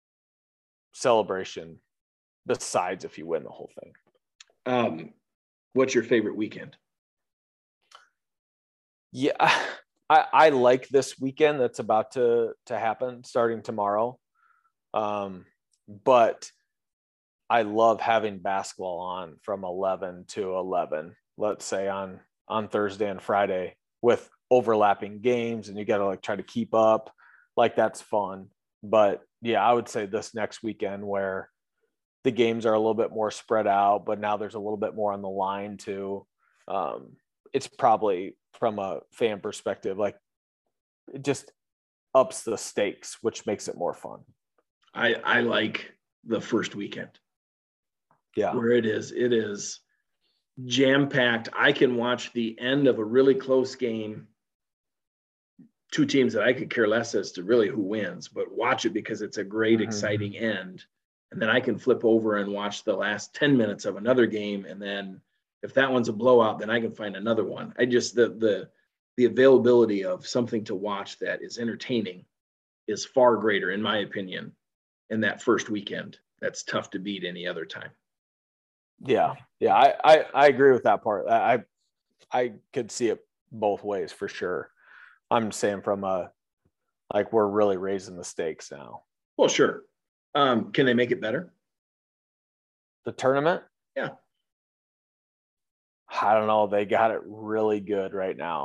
celebration besides if you win the whole thing. Um, what's your favorite weekend? Yeah, I, I like this weekend that's about to to happen starting tomorrow. Um, but I love having basketball on from eleven to eleven, let's say on, on Thursday and Friday with overlapping games, and you got to like try to keep up. Like that's fun. But yeah, I would say this next weekend where the games are a little bit more spread out, but now there's a little bit more on the line too. Um, it's probably from a fan perspective, like it just ups the stakes, which makes it more fun. I, I like the first weekend. Yeah. Where it is, it is jam-packed. I can watch the end of a really close game, two teams that I could care less as to really who wins, but watch it because it's a great, mm-hmm. exciting end. And then I can flip over and watch the last ten minutes of another game. And then if that one's a blowout, then I can find another one. I just, the, the, the availability of something to watch that is entertaining is far greater, in my opinion, in that first weekend. That's tough to beat any other time. Yeah. Yeah. I, I, I agree with that part. I, I could see it both ways for sure. I'm saying from a, like, we're really raising the stakes now. Well, sure. Um, can they make it better? The tournament? Yeah. I don't know. They got it really good right now.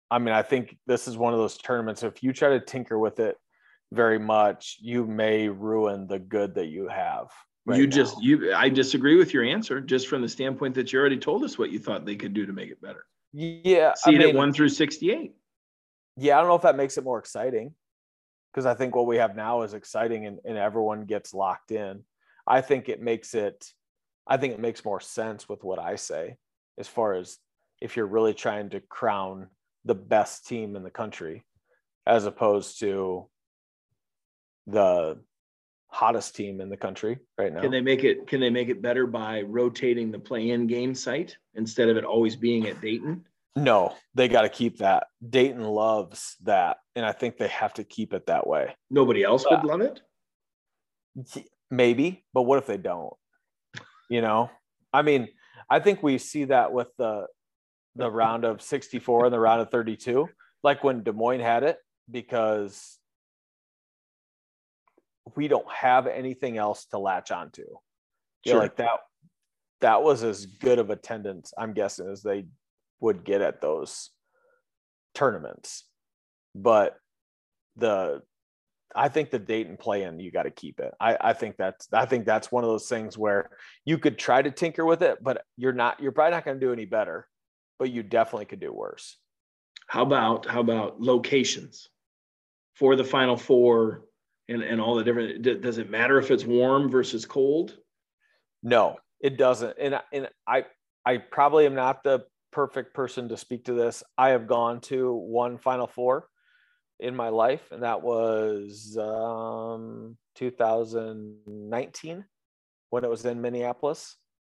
I mean, I think this is one of those tournaments. If you try to tinker with it very much, you may ruin the good that you have. Right you just, now. you, I disagree with your answer just from the standpoint that you already told us what you thought they could do to make it better. Yeah. Seed at one through sixty-eight. Yeah. I don't know if that makes it more exciting, because I think what we have now is exciting and, and everyone gets locked in. I think it makes it, I think it makes more sense with what I say, as far as if you're really trying to crown the best team in the country, as opposed to the hottest team in the country right now. Can they make it, can they make it better by rotating the play-in game site instead of it always being at Dayton? No, they got to keep that. Dayton loves that. And I think they have to keep it that way. Nobody else but, would love it? Maybe, but what if they don't? You know, I mean, I think we see that with the, the round of sixty-four and the round of thirty-two, like when Des Moines had it, because we don't have anything else to latch onto. Sure. You know, like that, that was as good of attendance, I'm guessing, as they would get at those tournaments. But the, I think the Dayton play-in, you got to keep it. I, I think that's, I think that's one of those things where you could try to tinker with it, but you're not, you're probably not going to do any better, but you definitely could do worse. How about, how about locations for the Final Four and, and all the different, does it matter if it's warm versus cold? No, it doesn't. And, and I, I probably am not the perfect person to speak to this. I have gone to one Final Four in my life, and that was um, two thousand nineteen when it was in Minneapolis.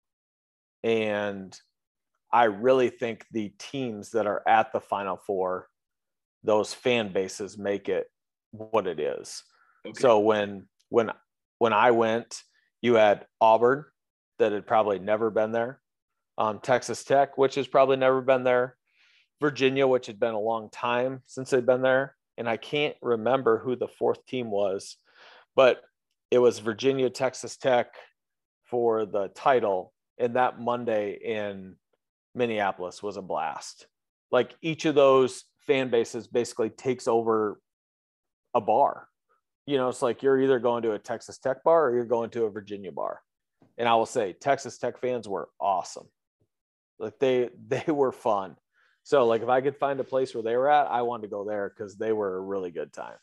And I really think the teams that are at the Final Four, those fan bases make it what it is. Okay. So when when when I went, you had Auburn that had probably never been there, um, Texas Tech, which has probably never been there, Virginia, which had been a long time since they'd been there, and I can't remember who the fourth team was, but it was Virginia, Texas Tech for the title, and that Monday in Minneapolis was a blast. Like each of those fan bases basically takes over a bar. You know, it's like you're either going to a Texas Tech bar or you're going to a Virginia bar. And I will say Texas Tech fans were awesome. Like they they were fun. So like if I could find a place where they were at, I wanted to go there because they were a really good time.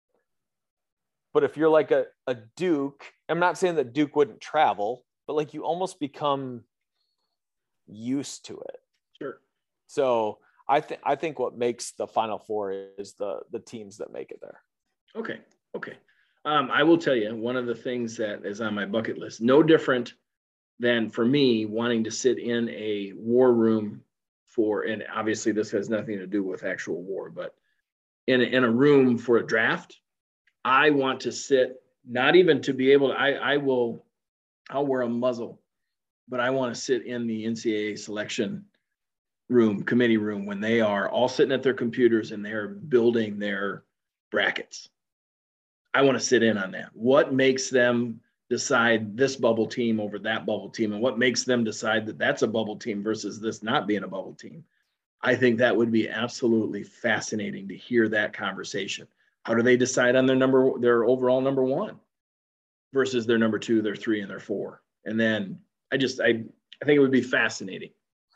But if you're like a, a Duke, I'm not saying that Duke wouldn't travel, but like you almost become used to it. Sure. So I think I think what makes the Final Four is the the teams that make it there. Okay. Okay. Um, I will tell you, one of the things that is on my bucket list, no different than for me wanting to sit in a war room for, and obviously this has nothing to do with actual war, but in a, in a room for a draft, I want to sit, not even to be able to, I, I will, I'll wear a muzzle, but I want to sit in the N C double A selection room, committee room, when they are all sitting at their computers and they're building their brackets. I want to sit in on that. What makes them decide this bubble team over that bubble team? And what makes them decide that that's a bubble team versus this not being a bubble team? I think that would be absolutely fascinating to hear that conversation. How do they decide on their number, their overall number one versus their number two, their three, and their four? And then I just, I, I think it would be fascinating.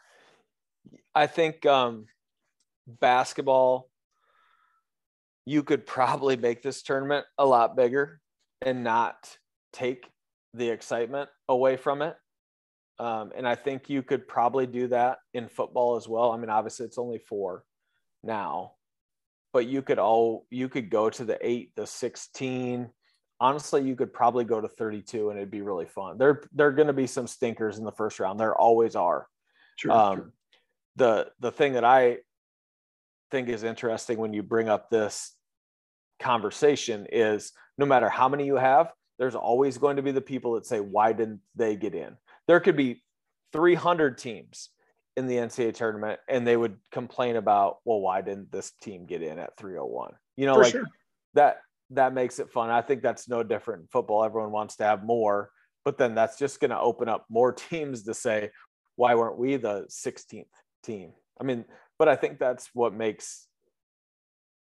I think um, basketball, you could probably make this tournament a lot bigger and not take the excitement away from it. Um, and I think you could probably do that in football as well. I mean, obviously it's only four now, but you could all, you could go to the eight, the sixteen. Honestly, you could probably go to thirty-two and it'd be really fun. There, there are going to be some stinkers in the first round. There always are. Sure, um, sure. The, the thing that I think is interesting when you bring up this conversation is no matter how many you have, there's always going to be the people that say, why didn't they get in? There could be three hundred teams in the N C double A tournament and they would complain about, well, why didn't this team get in at three oh one? You know, For like sure. that, that makes it fun. I think that's no different in football. Everyone wants to have more, but then that's just going to open up more teams to say, why weren't we the sixteenth team? I mean, but I think that's what makes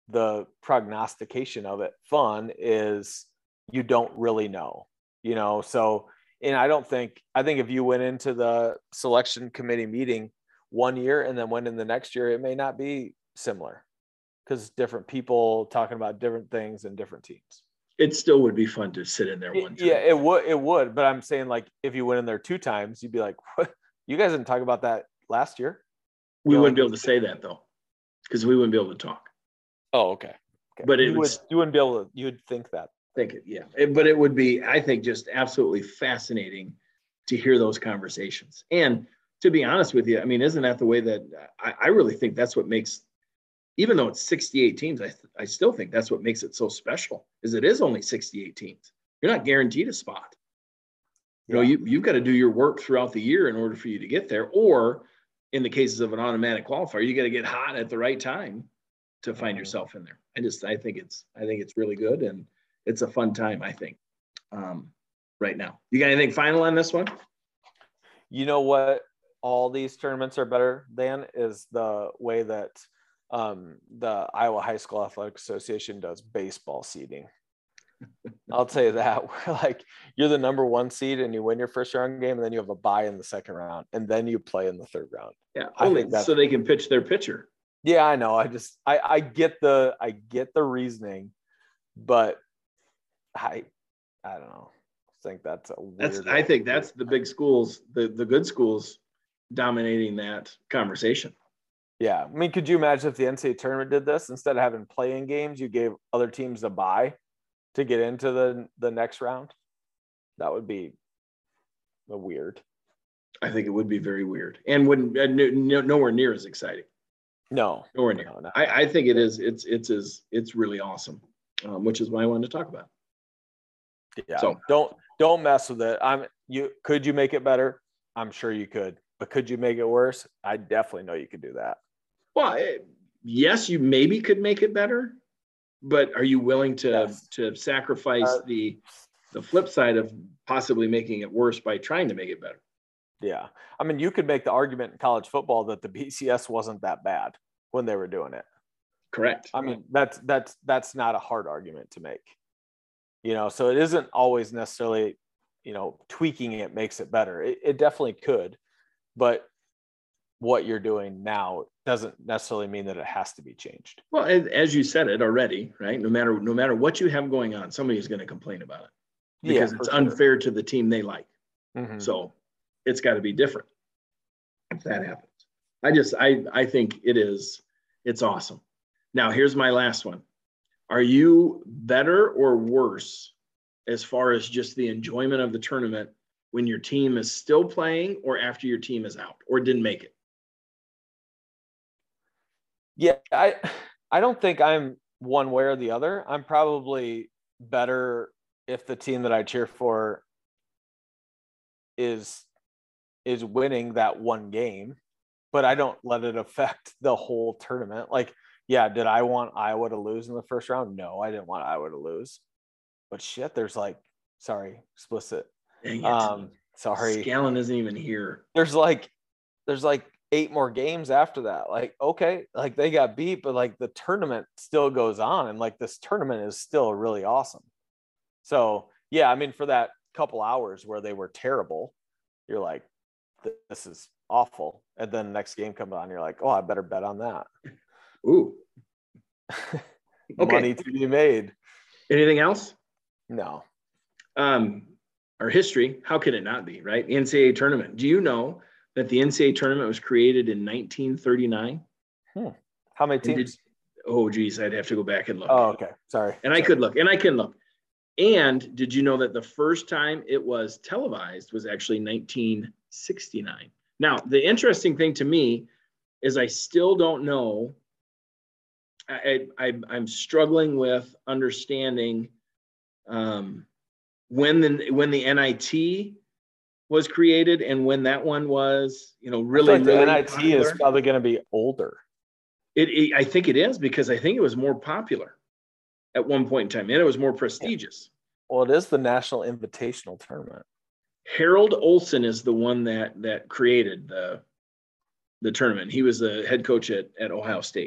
the prognostication of it fun is you don't really know, you know? So, and I don't think, I think if you went into the selection committee meeting one year and then went in the next year, it may not be similar because different people talking about different things and different teams. It still would be fun to sit in there one time. Yeah, it would, it would. But I'm saying, like, if you went in there two times, you'd be like, what? You guys didn't talk about that last year? We you wouldn't know, be able to say that though, because we wouldn't be able to talk. Oh, okay. okay. But it you, would, would, you wouldn't be able to, you would think that. Think it, yeah. It, but it would be, I think, just absolutely fascinating to hear those conversations. And to be honest with you, I mean, isn't that the way that I, I really think that's what makes, even though it's sixty-eight teams, I, I still think that's what makes it so special, is it is only sixty-eight teams. You're not guaranteed a spot. You know, you, you've got to do your work throughout the year in order for you to get there. Or in the cases of an automatic qualifier, you got to get hot at the right time to find mm-hmm. yourself in there. I just, I think it's, I think it's really good. And it's a fun time, I think, um, right now. You got anything final on this one? You know what all these tournaments are better than is the way that um, the Iowa High School Athletic Association does baseball seeding. I'll tell you that. We're like, you're the number one seed and you win your first round game, and then you have a bye in the second round, and then you play in the third round. Yeah, I think that's, so they can pitch their pitcher. Yeah, I know. I just, I, I get the, I get the reasoning, but I, I don't know. I think that's a weird. That's, I think that's the big schools, the, the good schools dominating that conversation. Yeah. I mean, could you imagine if the N C double A tournament did this? Instead of having play-in games, you gave other teams a bye to get into the, the next round? That would be a weird. I think it would be very weird and wouldn't, uh, no, nowhere near as exciting. No. Nowhere near. No, no. I, I think it is, it's, it's, it's, it's really awesome, um, which is why I wanted to talk about it. Yeah. So don't, don't mess with it. I'm you, could you make it better? I'm sure you could, but could you make it worse? I definitely know you could do that. Well, it, yes, you maybe could make it better, but are you willing to, yes. to sacrifice uh, the, the flip side of possibly making it worse by trying to make it better? Yeah. I mean, you could make the argument in college football that the B C S wasn't that bad when they were doing it. Correct. I mean, that's, that's, that's not a hard argument to make, you know, so it isn't always necessarily, you know, tweaking it makes it better. It, it definitely could, but what you're doing now doesn't necessarily mean that it has to be changed. Well, as you said it already, right? No matter, no matter what you have going on, somebody's going to complain about it because yeah, it's sure. unfair to the team they like. Mm-hmm. So it's got to be different if that happens. I just, I, I think it is, it's awesome. Now, here's my last one. Are you better or worse as far as just the enjoyment of the tournament when your team is still playing or after your team is out or didn't make it? Yeah, I I don't think I'm one way or the other. I'm probably better if the team that I cheer for is is winning that one game, but I don't let it affect the whole tournament. Like, yeah, did I want Iowa to lose in the first round? No, I didn't want Iowa to lose. But shit, there's like, sorry, explicit. Dang it. Um, sorry. Scallon isn't even here. There's like, there's like eight more games after that. Like, okay, like they got beat, but like the tournament still goes on, and like this tournament is still really awesome. So yeah, I mean, for that couple hours where they were terrible, you're like, this is awful. And then the next game comes on, you're like, oh, I better bet on that. Ooh. Okay. Money to be made. Anything else? No. Um, our history, how can it not be, right? N C double A tournament. Do you know that the N C double A tournament was created in nineteen thirty-nine? Hmm. How many teams? Did, oh, geez, I'd have to go back and look. Oh, okay. Sorry. And Sorry. I could look, and I can look. And did you know that the first time it was televised was actually nineteen sixty-nine? Now, the interesting thing to me is I still don't know. I, I, I'm struggling with understanding um, when the when the N I T was created and when that one was, you know, really, I think really the N I T popular. Is probably going to be older. It, it, I think it is because I think it was more popular at one point in time, and it was more prestigious. Well, it is the National Invitational Tournament. Harold Olson is the one that that created the the tournament. He was the head coach at, at Ohio State.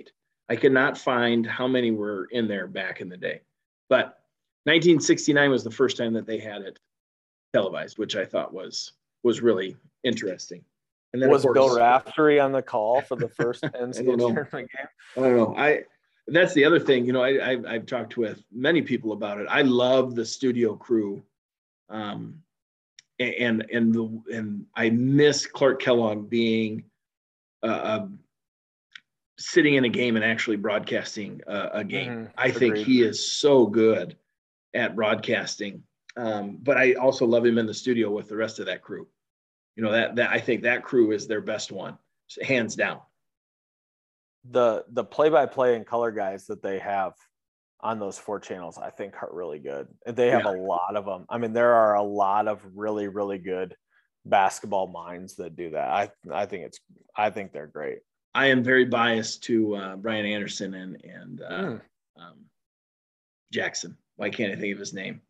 I could not find how many were in there back in the day. But nineteen sixty-nine was the first time that they had it televised, which I thought was was really interesting. And then was course, Bill Raftery on the call for the first N C double A tournament game? I don't know. I that's the other thing. You know, I, I I've talked with many people about it. I love the studio crew, um, and and the and I miss Clark Kellogg being uh, uh, sitting in a game and actually broadcasting uh, a game. Mm-hmm. I Agreed. think he is so good at broadcasting. Um, but I also love him in the studio with the rest of that crew. You know, that, that I think that crew is their best one, hands down. The the play-by-play and color guys that they have on those four channels, I think are really good. They have yeah. a lot of them. I mean, there are a lot of really, really good basketball minds that do that. I I think it's I think they're great. I am very biased to uh, Brian Anderson and and uh, mm. um, Jackson. Why can't I think of his name?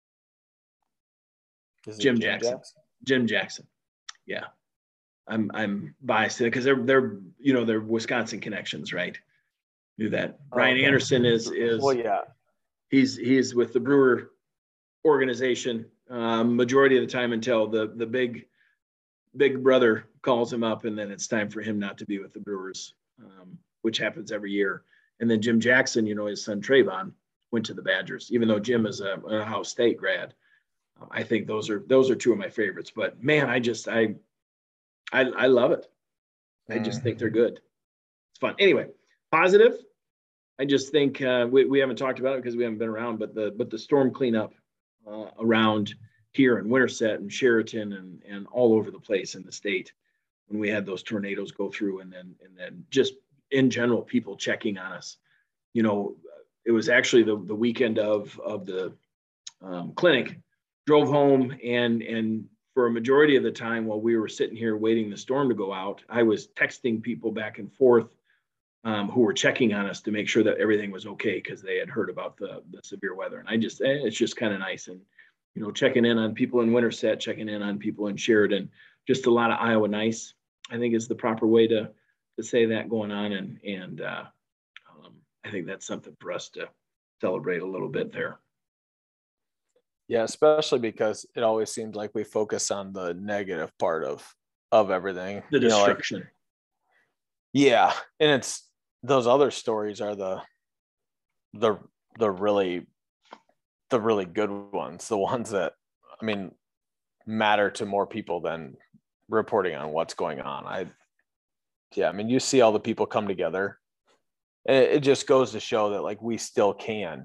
Jim, Jim Jackson. Jackson. Jim Jackson. Yeah, I'm I'm biased to it because they're they're you know they're Wisconsin connections, right? Do that. Brian okay. Anderson is is well, yeah. He's he's with the Brewer organization um, majority of the time until the the big big brother calls him up, and then it's time for him not to be with the Brewers, um, which happens every year. And then Jim Jackson, you know, his son Trayvon went to the Badgers, even though Jim is a, an Ohio State grad. I think those are those are two of my favorites. But man, I just I I, I love it. I just think they're good. It's fun. Anyway, positive. I just think uh, we we haven't talked about it because we haven't been around, but the but the storm cleanup uh, around here in Winterset and Sheraton and and all over the place in the state when we had those tornadoes go through, and then and then just in general people checking on us. You know, it was actually the the weekend of of the um, clinic. Drove home, and and for a majority of the time while we were sitting here waiting the storm to go out, I was texting people back and forth um, who were checking on us to make sure that everything was okay because they had heard about the, the severe weather. And I just, eh, it's just kind of nice. And, you know, checking in on people in Winterset, checking in on people in Sheridan, just a lot of Iowa nice, I think is the proper way to to say that going on. And, and uh, um, I think that's something for us to celebrate a little bit there. Yeah, especially because it always seems like we focus on the negative part of of everything. The destruction. You know, like, yeah, and it's those other stories are the the the really the really good ones, the ones that I mean matter to more people than reporting on what's going on. I yeah, I mean you see all the people come together. It, it just goes to show that like we still can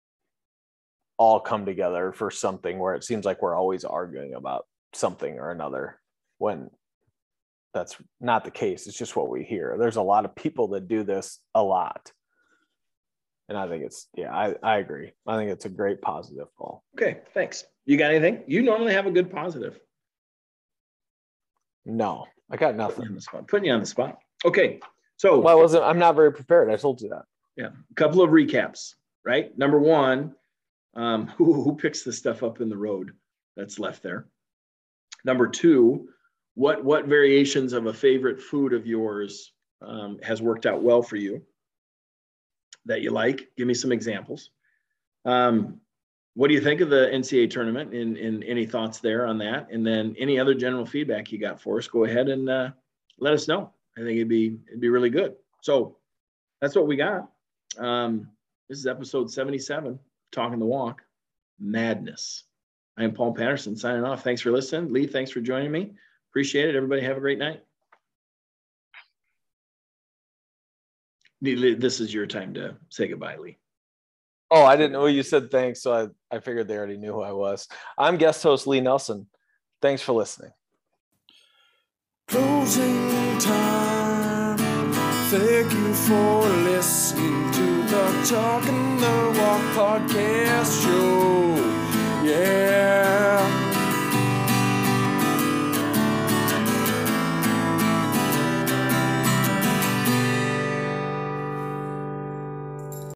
all come together for something where it seems like we're always arguing about something or another when that's not the case. It's just what we hear. There's a lot of people that do this a lot. And I think it's, yeah, I, I agree. I think it's a great positive, Paul. Okay. Thanks. You got anything? You normally have a good positive. No, I got nothing. Putting you on the spot. Putting you on the spot. Okay. So well, I wasn't, I'm not very prepared. I told you that. Yeah. A couple of recaps, right? Number one, Um, who, who picks the stuff up in the road that's left there? Number two, what what variations of a favorite food of yours um, has worked out well for you that you like? Give me some examples. Um, what do you think of the N C double A tournament? And, and any thoughts there on that? And then any other general feedback you got for us? Go ahead and uh, let us know. I think it'd be it'd be really good. So that's what we got. Um, this is episode seventy-seven. Talking the Walk, madness. I am Paul Patterson signing off. Thanks for listening. Lee, thanks for joining me. Appreciate it. Everybody have a great night. This is your time to say goodbye, Lee. Oh, I didn't know you said thanks, so I, I figured they already knew who I was. I'm guest host Lee Nelson. Thanks for listening. Closing time. Thank you for listening to the Talking the Walk podcast show. Yeah.